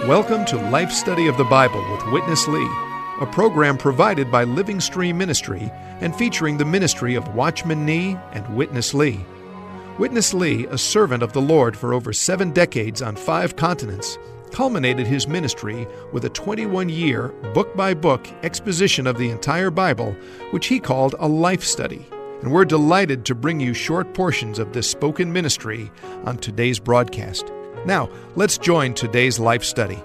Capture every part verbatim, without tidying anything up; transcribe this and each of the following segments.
Welcome to Life Study of the Bible with Witness Lee, a program provided by Living Stream Ministry and featuring the ministry of Watchman Nee and Witness Lee. Witness Lee, a servant of the Lord for over seven decades on five continents, culminated his ministry with a twenty-one-year, book-by-book exposition of the entire Bible, which he called a life study. And we're delighted to bring you short portions of this spoken ministry on today's broadcast. Now, let's join today's life study.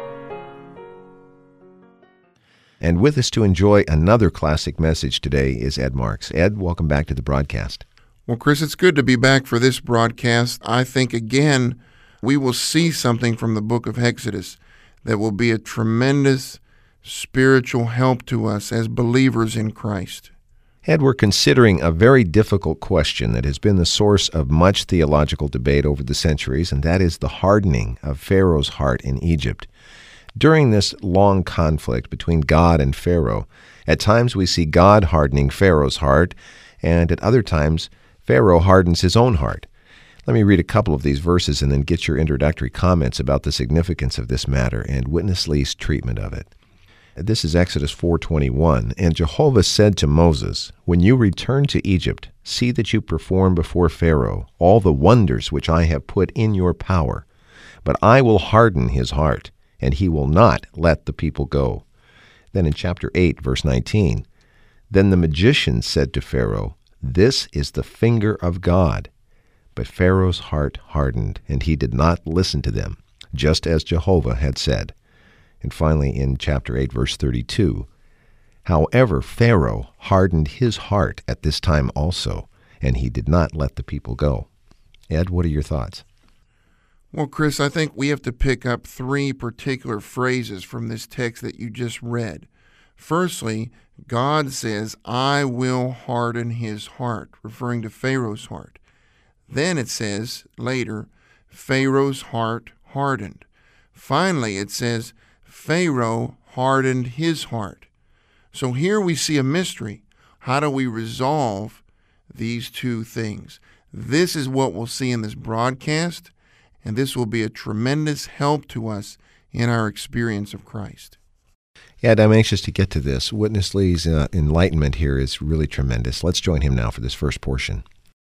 And with us to enjoy another classic message today is Ed Marks. Ed, welcome back to the broadcast. Well, Chris, it's good to be back for this broadcast. I think, again, we will see something from the book of Exodus that will be a tremendous spiritual help to us as believers in Christ. Ed, we're considering a very difficult question that has been the source of much theological debate over the centuries, and that is the hardening of Pharaoh's heart in Egypt. During this long conflict between God and Pharaoh, at times we see God hardening Pharaoh's heart, and at other times Pharaoh hardens his own heart. Let me read a couple of these verses and then get your introductory comments about the significance of this matter and Witness Lee's treatment of it. This is Exodus four twenty-one. And Jehovah said to Moses, "When you return to Egypt, see that you perform before Pharaoh all the wonders which I have put in your power. But I will harden his heart, and he will not let the people go." Then in chapter eight, verse nineteen, "Then the magicians said to Pharaoh, 'This is the finger of God.' But Pharaoh's heart hardened, and he did not listen to them, just as Jehovah had said." And finally, in chapter eight, verse thirty-two, "However, Pharaoh hardened his heart at this time also, and he did not let the people go." Ed, what are your thoughts? Well, Chris, I think we have to pick up three particular phrases from this text that you just read. Firstly, God says, "I will harden his heart," referring to Pharaoh's heart. Then it says later, Pharaoh's heart hardened. Finally, it says, Pharaoh hardened his heart. So here we see a mystery. How do we resolve these two things? This is what we'll see in this broadcast, and this will be a tremendous help to us in our experience of Christ. Ed, I'm anxious to get to this. Witness Lee's uh, enlightenment here is really tremendous. Let's join him now for this first portion.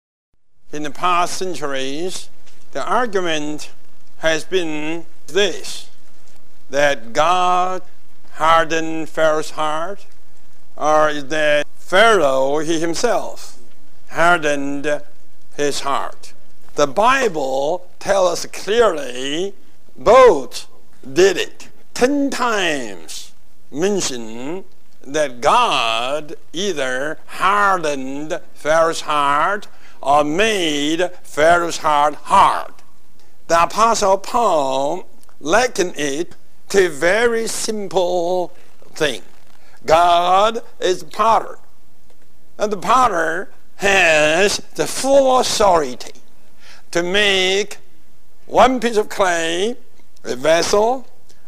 In the past centuries, the argument has been this, that God hardened Pharaoh's heart, or is that Pharaoh, he himself, hardened his heart. The Bible tells us clearly both did it. Ten times mention that God either hardened Pharaoh's heart or made Pharaoh's heart hard. The Apostle Paul likened it to a very simple thing. God is the potter, and the potter has the full authority to make one piece of clay a vessel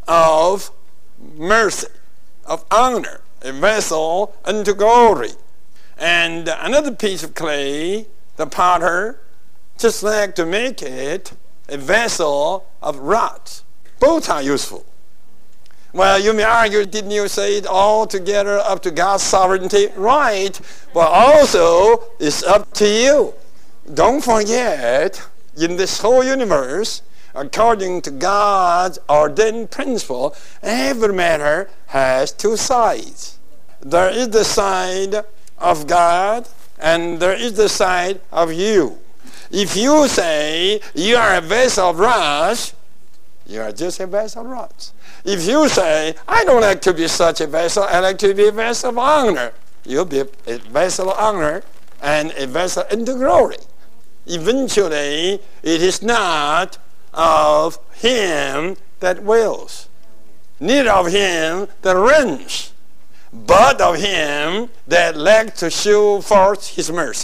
of mercy, of honor, a vessel unto glory, and another piece of clay, the potter just like to make it a vessel of wrath. Both are useful. Well, you may argue, didn't you say it all together up to God's sovereignty? Right, but also it's up to you. Don't forget, in this whole universe, according to God's ordained principle, every matter has two sides. There is the side of God, and there is the side of you. If you say you are a vessel of wrath, you are just a vessel of wrath. If you say, I don't like to be such a vessel, I like to be a vessel of honor, you'll be a vessel of honor and a vessel into glory. Eventually, it is not of him that wills, neither of him that reigns, but of him that likes to show forth his mercy.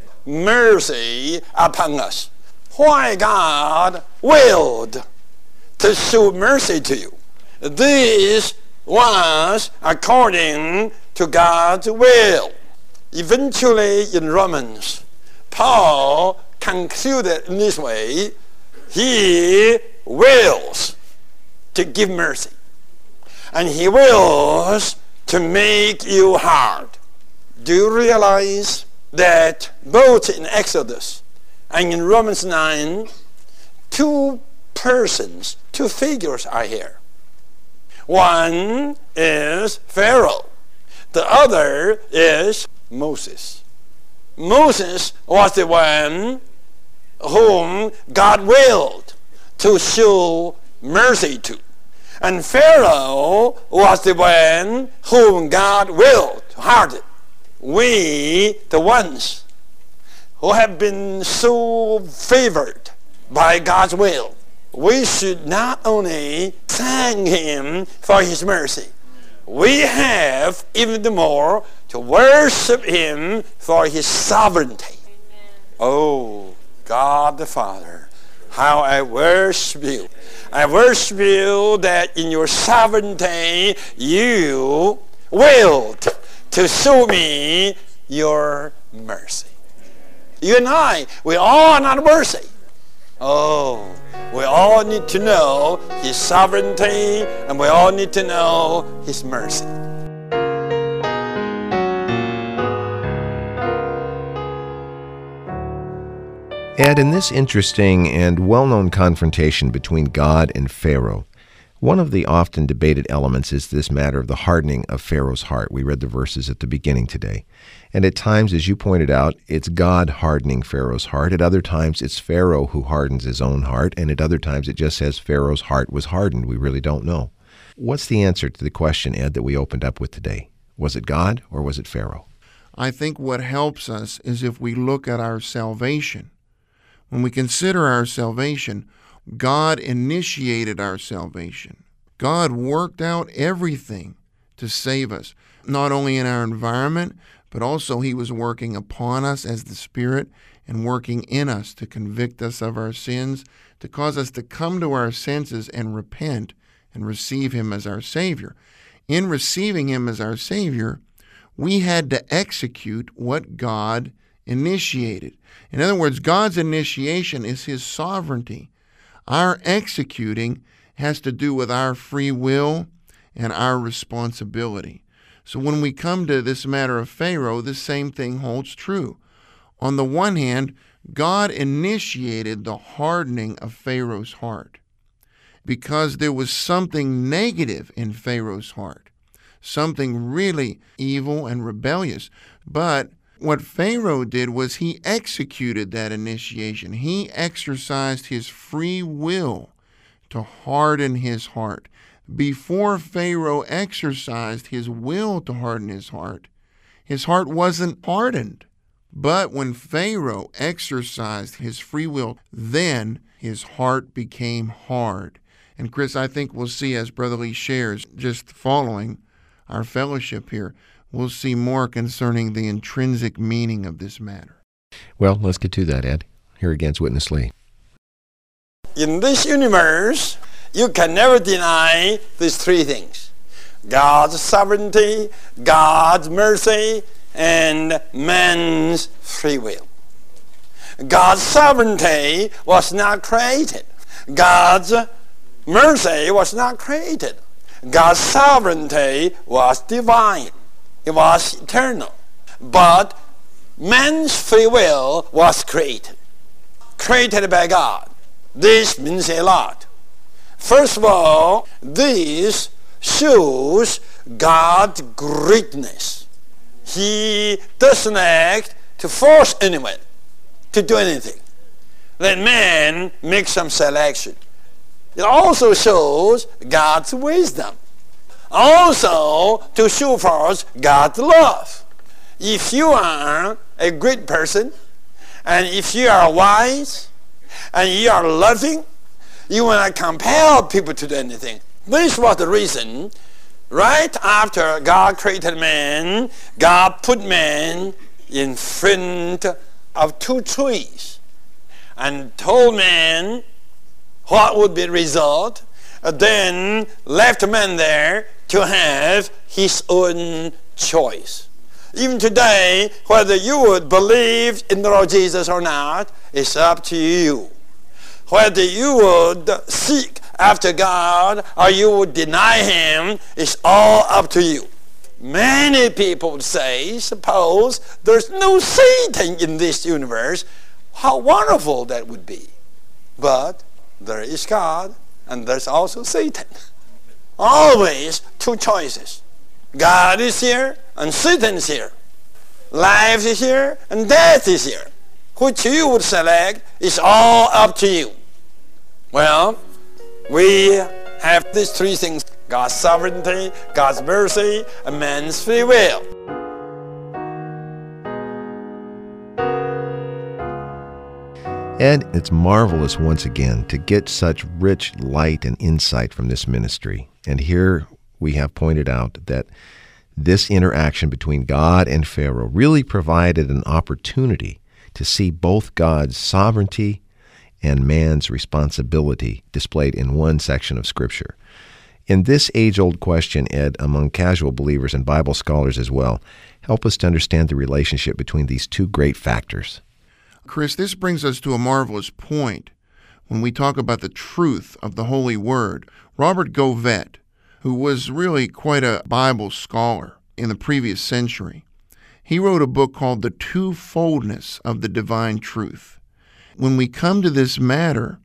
Mercy upon us. Why God willed to show mercy to you? This was according to God's will. Eventually, in Romans, Paul concluded in this way, he wills to give mercy. And he wills to make you hard. Do you realize that both in Exodus and in Romans nine, two persons, two figures are here? One is Pharaoh. The other is Moses. Moses was the one whom God willed to show mercy to. And Pharaoh was the one whom God willed to harden. We, the ones who have been so favored by God's will, we should not only thank him for his mercy, we have even the more to worship him for his sovereignty. Amen. Oh, God the Father, how I worship you. I worship you that in your sovereignty you willed to show me your mercy. You and I, we all are not worthy. Oh, we all need to know his sovereignty, and we all need to know his mercy. Ed, in this interesting and well-known confrontation between God and Pharaoh, one of the often debated elements is this matter of the hardening of Pharaoh's heart. We read the verses at the beginning today. And at times, as you pointed out, it's God hardening Pharaoh's heart. At other times, it's Pharaoh who hardens his own heart. And at other times, it just says Pharaoh's heart was hardened. We really don't know. What's the answer to the question, Ed, that we opened up with today? Was it God or was it Pharaoh? I think what helps us is if we look at our salvation. When we consider our salvation, God initiated our salvation. God worked out everything to save us, not only in our environment, but also he was working upon us as the Spirit and working in us to convict us of our sins, to cause us to come to our senses and repent and receive him as our Savior. In receiving him as our Savior, we had to execute what God initiated. In other words, God's initiation is his sovereignty. Our executing has to do with our free will and our responsibility. So when we come to this matter of Pharaoh, the same thing holds true. On the one hand, God initiated the hardening of Pharaoh's heart because there was something negative in Pharaoh's heart, something really evil and rebellious. But what Pharaoh did was he executed that initiation. He exercised his free will to harden his heart. Before Pharaoh exercised his will to harden his heart, his heart wasn't hardened. But when Pharaoh exercised his free will, then his heart became hard. And Chris, I think we'll see as Brother Lee shares, just following our fellowship here, we'll see more concerning the intrinsic meaning of this matter. Well, let's get to that, Ed. Here again is Witness Lee. In this universe, you can never deny these three things: God's sovereignty, God's mercy, and man's free will. God's sovereignty was not created. God's mercy was not created. God's sovereignty was divine. It was eternal. But man's free will was created. Created by God. This means a lot. First of all, this shows God's greatness. He doesn't act to force anyone to do anything. Let man make some selection. It also shows God's wisdom. Also to show forth God's love. If you are a great person, and if you are wise, and you are loving, you will not compel people to do anything. This was the reason, right after God created man, God put man in front of two trees and told man what would be the result, then left man there to have his own choice. Even today, whether you would believe in the Lord Jesus or not, it's up to you. Whether you would seek after God or you would deny him. It's all up to you. Many people say, suppose there's no Satan in this universe. How wonderful that would be. But there is God and there's also Satan. Always two choices. God is here and Satan is here. Life is here and death is here. Which you would select is all up to you. Well, we have these three things: God's sovereignty, God's mercy, and man's free will. Ed, it's marvelous once again to get such rich light and insight from this ministry. And here we have pointed out that this interaction between God and Pharaoh really provided an opportunity to see both God's sovereignty and man's responsibility displayed in one section of Scripture. In this age-old question, Ed, among casual believers and Bible scholars as well, help us to understand the relationship between these two great factors. Chris, this brings us to a marvelous point when we talk about the truth of the Holy Word. Robert Govett, who was really quite a Bible scholar in the previous century, he wrote a book called The Twofoldness of the Divine Truth. When we come to this matter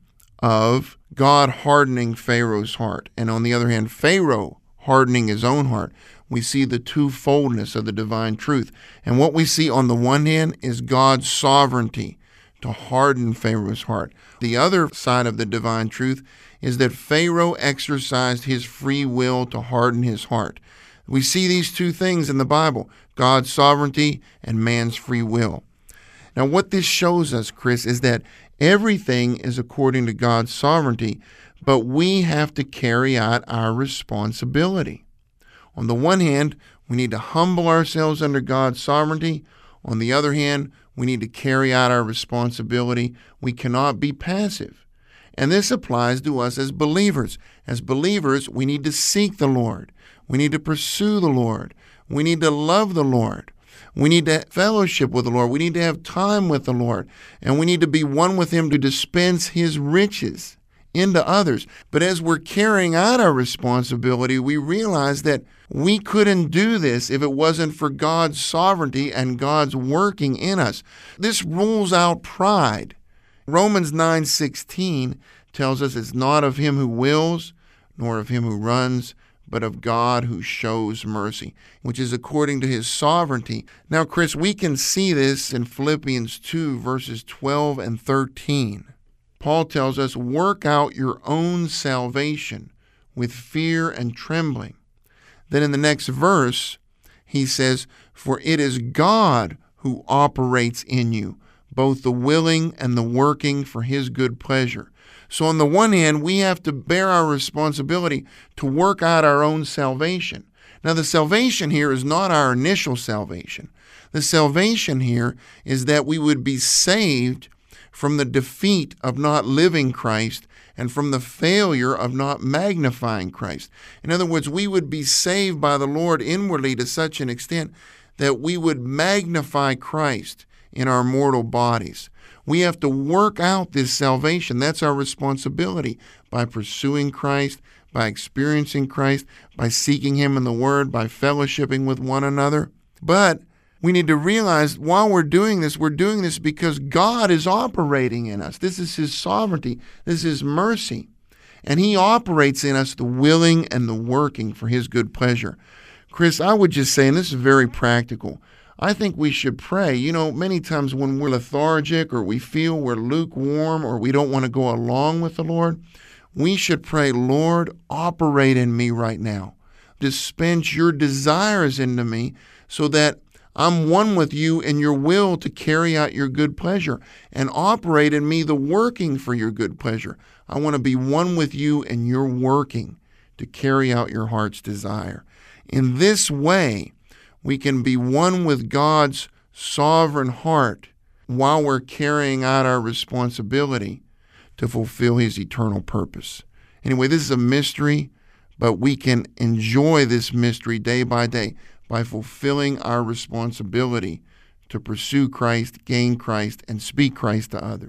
of God hardening Pharaoh's heart, and on the other hand, Pharaoh hardening his own heart, we see the twofoldness of the divine truth. And what we see on the one hand is God's sovereignty to harden Pharaoh's heart. The other side of the divine truth is that Pharaoh exercised his free will to harden his heart. We see these two things in the Bible, God's sovereignty and man's free will. Now, what this shows us, Chris, is that everything is according to God's sovereignty, but we have to carry out our responsibility. On the one hand, we need to humble ourselves under God's sovereignty. On the other hand, we need to carry out our responsibility. We cannot be passive. And this applies to us as believers. As believers, we need to seek the Lord. We need to pursue the Lord. We need to love the Lord. We need to fellowship with the Lord. We need to have time with the Lord. And we need to be one with Him to dispense His riches into others. But as we're carrying out our responsibility, we realize that we couldn't do this if it wasn't for God's sovereignty and God's working in us. This rules out pride. Romans nine sixteen tells us it's not of him who wills, nor of him who runs, but of God who shows mercy, which is according to His sovereignty. Now, Chris, we can see this in Philippians two, verses twelve and thirteen. Paul tells us, work out your own salvation with fear and trembling. Then in the next verse, he says, for it is God who operates in you, both the willing and the working for His good pleasure. So on the one hand, we have to bear our responsibility to work out our own salvation. Now, the salvation here is not our initial salvation. The salvation here is that we would be saved from the defeat of not living Christ and from the failure of not magnifying Christ. In other words, we would be saved by the Lord inwardly to such an extent that we would magnify Christ in our mortal bodies. We have to work out this salvation. That's our responsibility, by pursuing Christ, by experiencing Christ, by seeking Him in the Word, by fellowshipping with one another. But we need to realize while we're doing this, we're doing this because God is operating in us. This is His sovereignty. This is His mercy. And He operates in us the willing and the working for His good pleasure. Chris, I would just say, and this is very practical, I think we should pray. You know, many times when we're lethargic or we feel we're lukewarm or we don't want to go along with the Lord, we should pray, Lord, operate in me right now. Dispense your desires into me so that I'm one with you in your will to carry out your good pleasure, and operate in me the working for your good pleasure. I want to be one with you in your working to carry out your heart's desire. In this way, we can be one with God's sovereign heart while we're carrying out our responsibility to fulfill His eternal purpose. Anyway, this is a mystery, but we can enjoy this mystery day by day by fulfilling our responsibility to pursue Christ, gain Christ, and speak Christ to others.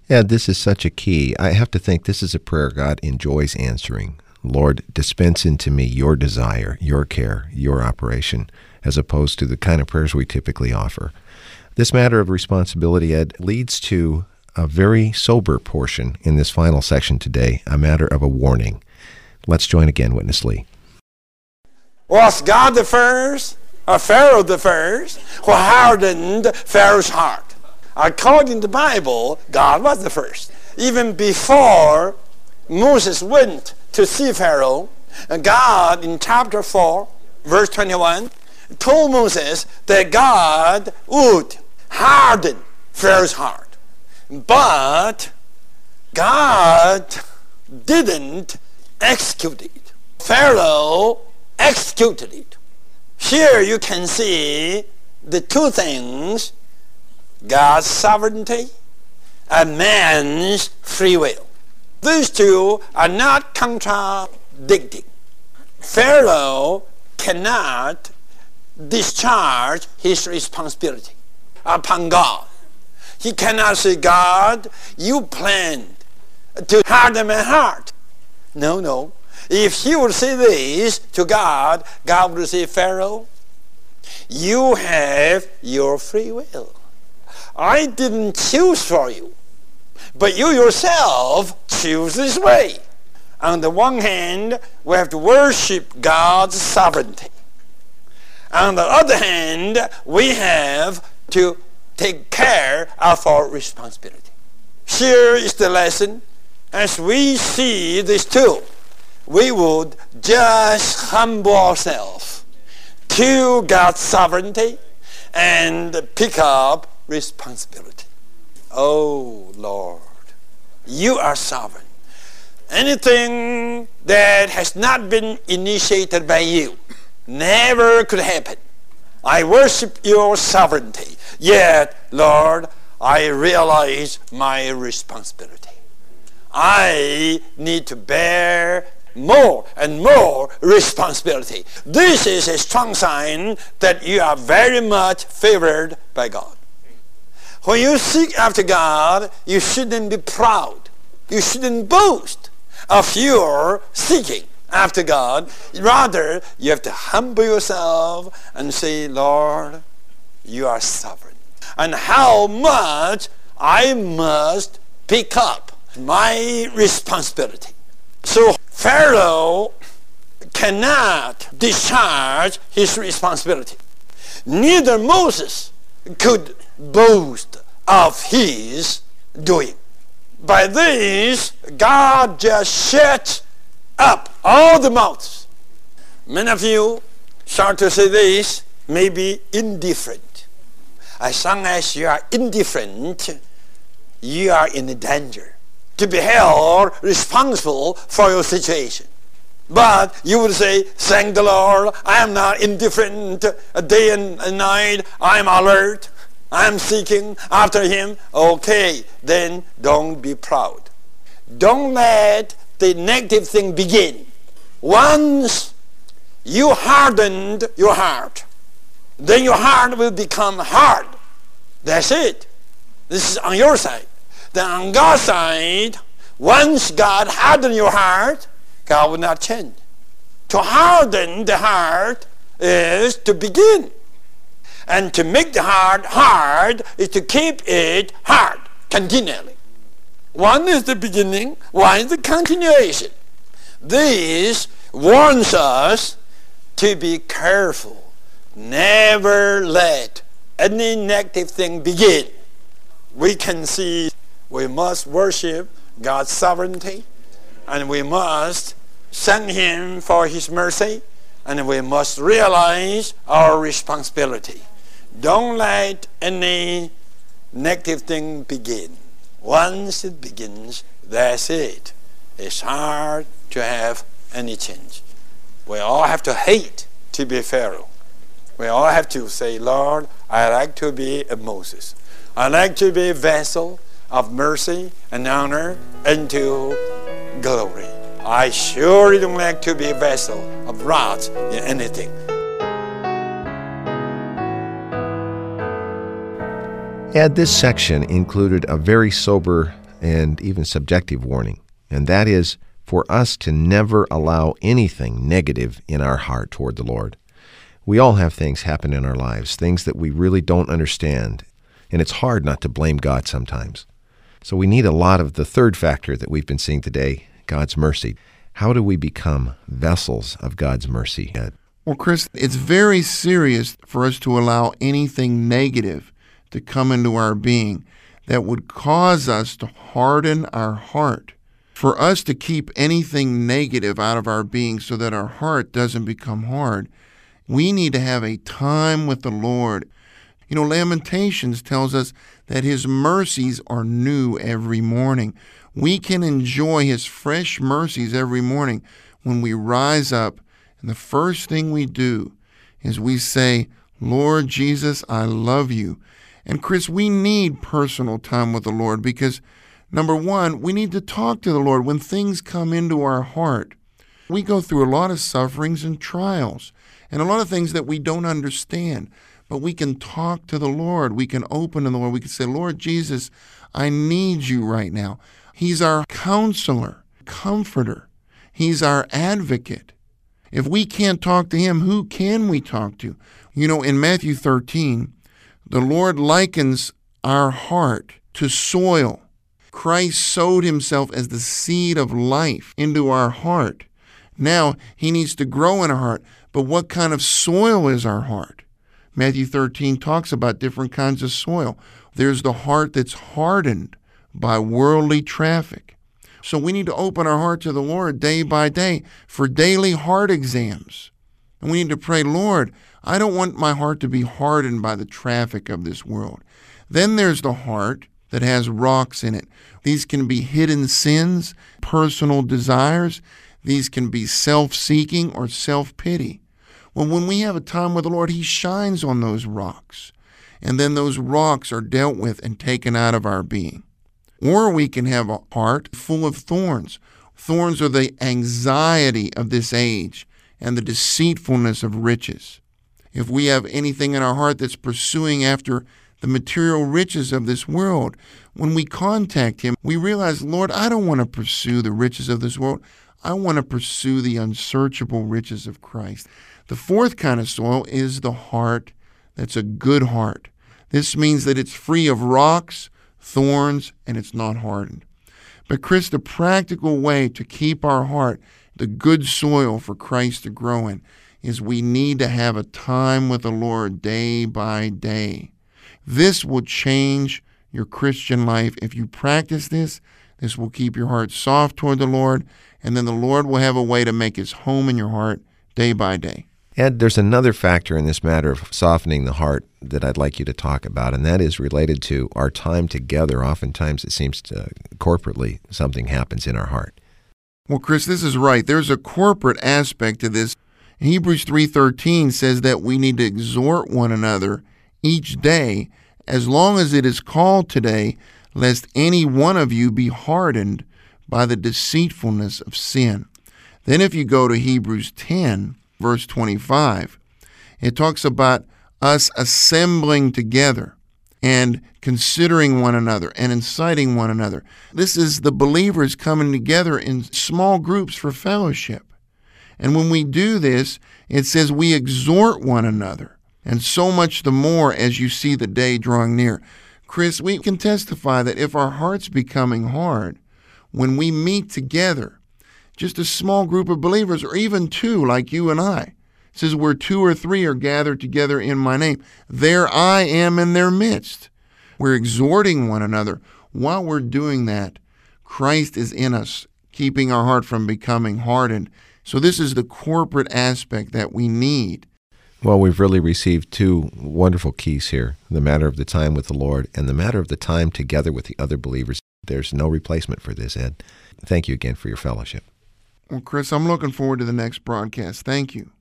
Yeah, this is such a key. I have to think this is a prayer God enjoys answering. Lord, dispense into me your desire, your care, your operation, as opposed to the kind of prayers we typically offer. This matter of responsibility, Ed, leads to a very sober portion in this final section today, a matter of a warning. Let's join again, Witness Lee. Was God the first, or Pharaoh the first, who hardened Pharaoh's heart? According to the Bible, God was the first. Even before Moses went to see Pharaoh, God in chapter four, verse twenty-one, told Moses that God would harden Pharaoh's heart. But God didn't execute it. Pharaoh executed it. Here you can see the two things: God's sovereignty and man's free will. These two are not contradicting. Pharaoh cannot discharge his responsibility upon God. He cannot say, God, you planned to harden my heart. No, no. If he would say this to God, God would say, Pharaoh, you have your free will. I didn't choose for you, but you yourself choose this way. On the one hand, we have to worship God's sovereignty. On the other hand, we have to take care of our responsibility. Here is the lesson. As we see this too, we would just humble ourselves to God's sovereignty and pick up responsibility. Oh Lord, you are sovereign. Anything that has not been initiated by you never could happen. I worship your sovereignty, yet, Lord, I realize my responsibility. I need to bear more and more responsibility. This is a strong sign that you are very much favored by God. When you seek after God, you shouldn't be proud. You shouldn't boast of your seeking after God. Rather, you have to humble yourself and say, Lord, you are sovereign. And how much I must pick up my responsibility. So Pharaoh cannot discharge his responsibility. Neither Moses could boast of his doing. By this, God just shut up all the mouths. Many of you start to say this, may be indifferent. As long as you are indifferent, you are in danger to be held responsible for your situation. But you would say, thank the Lord, I am not indifferent. Day and night, I am alert. I am seeking after him. Okay, then don't be proud. Don't let the negative thing begin. Once you hardened your heart, then your heart will become hard. That's it. This is on your side. Then on God's side, once God hardened your heart, God will not change. To harden the heart is to begin. And to make the heart hard is to keep it hard continually. One is the beginning, one is the continuation. This warns us to be careful. Never let any negative thing begin. We can see we must worship God's sovereignty, and we must thank him for his mercy, and we must realize our responsibility. Don't let any negative thing begin. Once it begins, that's it. It's hard to have any change. We all have to hate to be Pharaoh. We all have to say, Lord, I like to be a Moses. I like to be a vessel of mercy and honor into glory. I surely don't like to be a vessel of wrath in anything. Ed, this section included a very sober and even subjective warning, and that is for us to never allow anything negative in our heart toward the Lord. We all have things happen in our lives, things that we really don't understand, and it's hard not to blame God sometimes. So we need a lot of the third factor that we've been seeing today, God's mercy. How do we become vessels of God's mercy, Ed? Well, Chris, it's very serious for us to allow anything negative to come into our being that would cause us to harden our heart. For us to keep anything negative out of our being so that our heart doesn't become hard, we need to have a time with the Lord. You know, Lamentations tells us that His mercies are new every morning. We can enjoy His fresh mercies every morning when we rise up, and the first thing we do is we say, Lord Jesus, I love you. And Chris, we need personal time with the Lord because, number one, we need to talk to the Lord when things come into our heart. We go through a lot of sufferings and trials and a lot of things that we don't understand, but we can talk to the Lord. We can open to the Lord. We can say, Lord Jesus, I need you right now. He's our counselor, comforter. He's our advocate. If we can't talk to Him, who can we talk to? You know, in Matthew thirteen, the Lord likens our heart to soil. Christ sowed Himself as the seed of life into our heart. Now, He needs to grow in our heart. But what kind of soil is our heart? Matthew thirteen talks about different kinds of soil. There's the heart that's hardened by worldly traffic. So we need to open our heart to the Lord day by day for daily heart exams. And we need to pray, Lord, I don't want my heart to be hardened by the traffic of this world. Then there's the heart that has rocks in it. These can be hidden sins, personal desires. These can be self-seeking or self-pity. Well, when we have a time with the Lord, He shines on those rocks. And then those rocks are dealt with and taken out of our being. Or we can have a heart full of thorns. Thorns are the anxiety of this age and the deceitfulness of riches. If we have anything in our heart that's pursuing after the material riches of this world, when we contact Him, we realize, Lord, I don't want to pursue the riches of this world. I want to pursue the unsearchable riches of Christ. The fourth kind of soil is the heart that's a good heart. This means that it's free of rocks, thorns, and it's not hardened. But Chris, the practical way to keep our heart the good soil for Christ to grow in is we need to have a time with the Lord day by day. This will change your Christian life. If you practice this, this will keep your heart soft toward the Lord, and then the Lord will have a way to make His home in your heart day by day. Ed, there's another factor in this matter of softening the heart that I'd like you to talk about, and that is related to our time together. Oftentimes it seems to, corporately something happens in our heart. Well, Chris, this is right. There's a corporate aspect to this. Hebrews three thirteen says that we need to exhort one another each day, as long as it is called today, lest any one of you be hardened by the deceitfulness of sin. Then if you go to Hebrews ten, verse twenty-five, it talks about us assembling together and considering one another and inciting one another. This is the believers coming together in small groups for fellowship. And when we do this, it says we exhort one another, and so much the more as you see the day drawing near. Chris, we can testify that if our heart's becoming hard, when we meet together, just a small group of believers, or even two like you and I, it says where two or three are gathered together in my name, there I am in their midst. We're exhorting one another. While we're doing that, Christ is in us, keeping our heart from becoming hardened. So this is the corporate aspect that we need. Well, we've really received two wonderful keys here, the matter of the time with the Lord and the matter of the time together with the other believers. There's no replacement for this, Ed. Thank you again for your fellowship. Well, Chris, I'm looking forward to the next broadcast. Thank you.